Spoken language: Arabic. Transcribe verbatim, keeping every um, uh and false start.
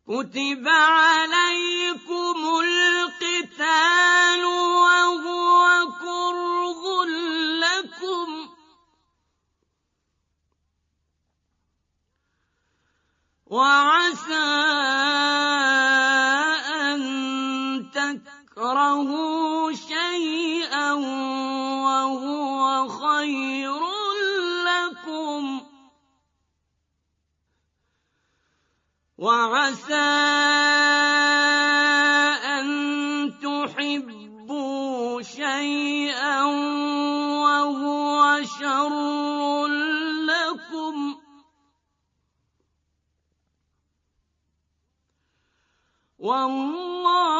كُتِبَ عَلَيْكُمُ الْقِتَالُ وَهُوَ كُرْهٌ لَّكُمْ ۖ وَعَسَىٰ أَن تَكْرَهُوا شَيْئًا وَهُوَ خَيْرٌ لَّكُمْ ۖ وَعَسَىٰ أَن تُحِبُّوا شَيْئًا وَهُوَ شَرٌّ لَّكُمْ ۗ وَاللَّهُ